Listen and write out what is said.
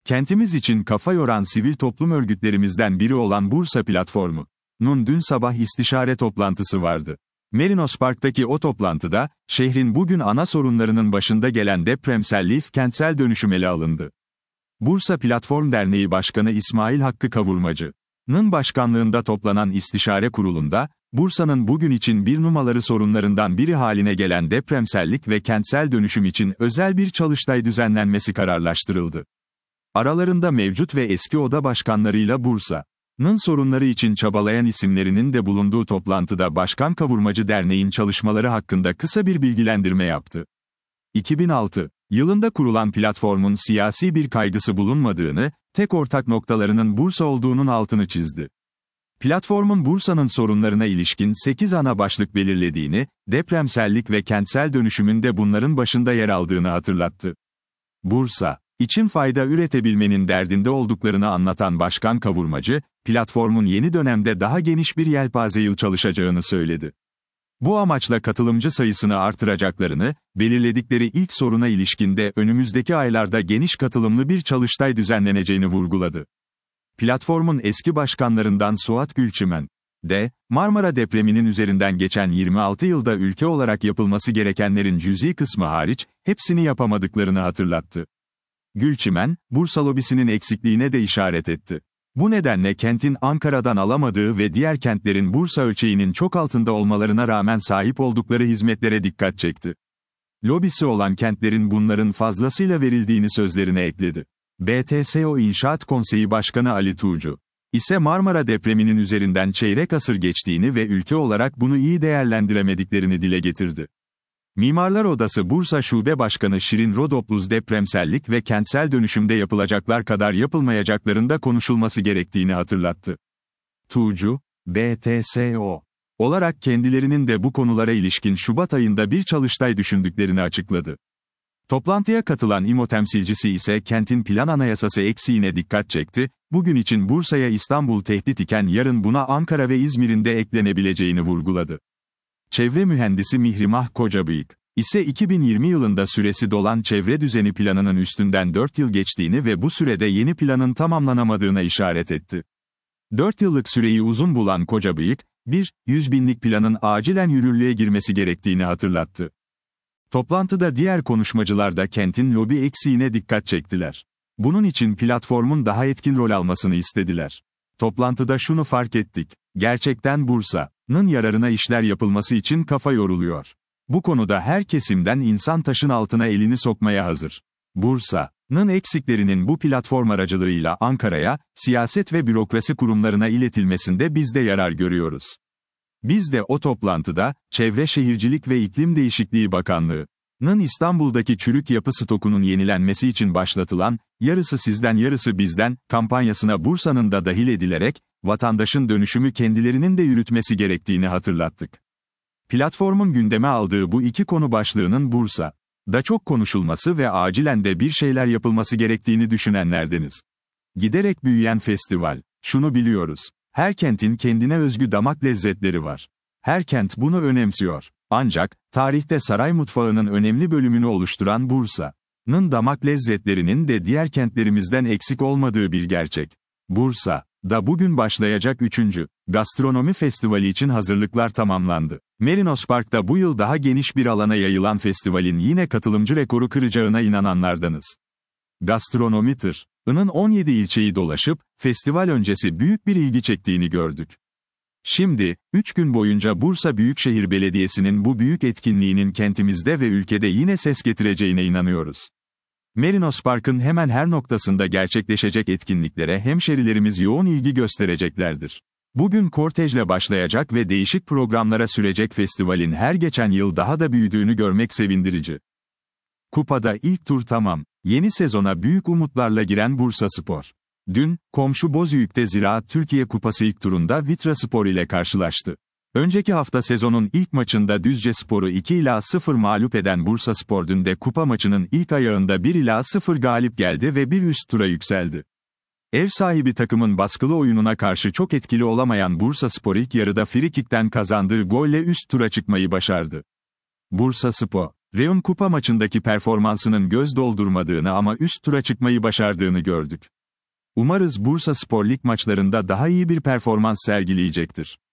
Kentimiz için kafa yoran sivil toplum örgütlerimizden biri olan Bursa Platformu'nun dün sabah istişare toplantısı vardı. Merinos Park'taki o toplantıda, şehrin bugün ana sorunlarının başında gelen depremselliği, kentsel dönüşüm ele alındı. Bursa Platform Derneği Başkanı İsmail Hakkı Kavurmacı'nın başkanlığında toplanan istişare kurulunda, Bursa'nın bugün için bir numaralı sorunlarından biri haline gelen depremsellik ve kentsel dönüşüm için özel bir çalıştay düzenlenmesi kararlaştırıldı. Aralarında mevcut ve eski oda başkanlarıyla Bursa'nın sorunları için çabalayan isimlerinin de bulunduğu toplantıda Başkan Kavurmacı Derneğin çalışmaları hakkında kısa bir bilgilendirme yaptı. 2006 yılında kurulan platformun siyasi bir kaygısı bulunmadığını, tek ortak noktalarının Bursa olduğunun altını çizdi. Platformun Bursa'nın sorunlarına ilişkin 8 ana başlık belirlediğini, depremsellik ve kentsel dönüşümün de bunların başında yer aldığını hatırlattı. Bursa için fayda üretebilmenin derdinde olduklarını anlatan Başkan Kavurmacı, platformun yeni dönemde daha geniş bir yelpazeyle çalışacağını söyledi. Bu amaçla katılımcı sayısını artıracaklarını, belirledikleri ilk soruna ilişkinde önümüzdeki aylarda geniş katılımlı bir çalıştay düzenleneceğini vurguladı. Platformun eski başkanlarından Suat Gülçimen de, Marmara depreminin üzerinden geçen 26 yılda ülke olarak yapılması gerekenlerin cüzi kısmı hariç, hepsini yapamadıklarını hatırlattı. Gülçimen, Bursa lobisinin eksikliğine de işaret etti. Bu nedenle kentin Ankara'dan alamadığı ve diğer kentlerin Bursa ölçeğinin çok altında olmalarına rağmen sahip oldukları hizmetlere dikkat çekti. Lobisi olan kentlerin bunların fazlasıyla verildiğini sözlerine ekledi. BTSO İnşaat Konseyi Başkanı Ali Tuğcu ise Marmara depreminin üzerinden çeyrek asır geçtiğini ve ülke olarak bunu iyi değerlendiremediklerini dile getirdi. Mimarlar Odası Bursa Şube Başkanı Şirin Rodopluz depremsellik ve kentsel dönüşümde yapılacaklar kadar yapılmayacaklarında konuşulması gerektiğini hatırlattı. Tuğcu, BTSO olarak kendilerinin de bu konulara ilişkin Şubat ayında bir çalıştay düşündüklerini açıkladı. Toplantıya katılan İMO temsilcisi ise kentin plan anayasası eksiğine dikkat çekti, bugün için Bursa'ya İstanbul tehdit iken yarın buna Ankara ve İzmir'in de eklenebileceğini vurguladı. Çevre mühendisi Mihrimah Kocabıyık ise 2020 yılında süresi dolan çevre düzeni planının üstünden 4 yıl geçtiğini ve bu sürede yeni planın tamamlanamadığına işaret etti. 4 yıllık süreyi uzun bulan Kocabıyık, 100 binlik planın acilen yürürlüğe girmesi gerektiğini hatırlattı. Toplantıda diğer konuşmacılar da kentin lobi eksiğine dikkat çektiler. Bunun için platformun daha etkin rol almasını istediler. Toplantıda şunu fark ettik, gerçekten Bursa'nın yararına işler yapılması için kafa yoruluyor. Bu konuda her kesimden insan taşın altına elini sokmaya hazır. Bursa'nın eksiklerinin bu platform aracılığıyla Ankara'ya, siyaset ve bürokrasi kurumlarına iletilmesinde biz de yarar görüyoruz. Biz de o toplantıda, Çevre Şehircilik ve İklim Değişikliği Bakanlığı'nın İstanbul'daki çürük yapı stokunun yenilenmesi için başlatılan, yarısı sizden yarısı bizden, kampanyasına Bursa'nın da dahil edilerek, vatandaşın dönüşümü kendilerinin de yürütmesi gerektiğini hatırlattık. Platformun gündeme aldığı bu iki konu başlığının Bursa'da çok konuşulması ve acilen de bir şeyler yapılması gerektiğini düşünenlerdeniz. Giderek büyüyen festival, şunu biliyoruz. Her kentin kendine özgü damak lezzetleri var. Her kent bunu önemsiyor. Ancak, tarihte saray mutfağının önemli bölümünü oluşturan Bursa'nın damak lezzetlerinin de diğer kentlerimizden eksik olmadığı bir gerçek. Bursa'da bugün başlayacak 3. Gastronomi Festivali için hazırlıklar tamamlandı. Merinos Park'ta bu yıl daha geniş bir alana yayılan festivalin yine katılımcı rekoru kıracağına inananlardanız. Gastronomi tırının 17 ilçeyi dolaşıp, festival öncesi büyük bir ilgi çektiğini gördük. Şimdi, 3 gün boyunca Bursa Büyükşehir Belediyesi'nin bu büyük etkinliğinin kentimizde ve ülkede yine ses getireceğine inanıyoruz. Merinos Park'ın hemen her noktasında gerçekleşecek etkinliklere hemşerilerimiz yoğun ilgi göstereceklerdir. Bugün kortejle başlayacak ve değişik programlara sürecek festivalin her geçen yıl daha da büyüdüğünü görmek sevindirici. Kupada ilk tur tamam. Yeni sezona büyük umutlarla giren Bursaspor. Dün, komşu Bozüyük'te Ziraat Türkiye Kupası ilk turunda Vitraspor ile karşılaştı. Önceki hafta sezonun ilk maçında Düzcespor'u 2-0 mağlup eden Bursaspor dün de kupa maçının ilk ayağında 1-0 galip geldi ve bir üst tura yükseldi. Ev sahibi takımın baskılı oyununa karşı çok etkili olamayan Bursaspor ilk yarıda frikikten kazandığı golle üst tura çıkmayı başardı. Bursaspor Reun Kupa maçındaki performansının göz doldurmadığını ama üst tura çıkmayı başardığını gördük. Umarız Bursaspor lig maçlarında daha iyi bir performans sergileyecektir.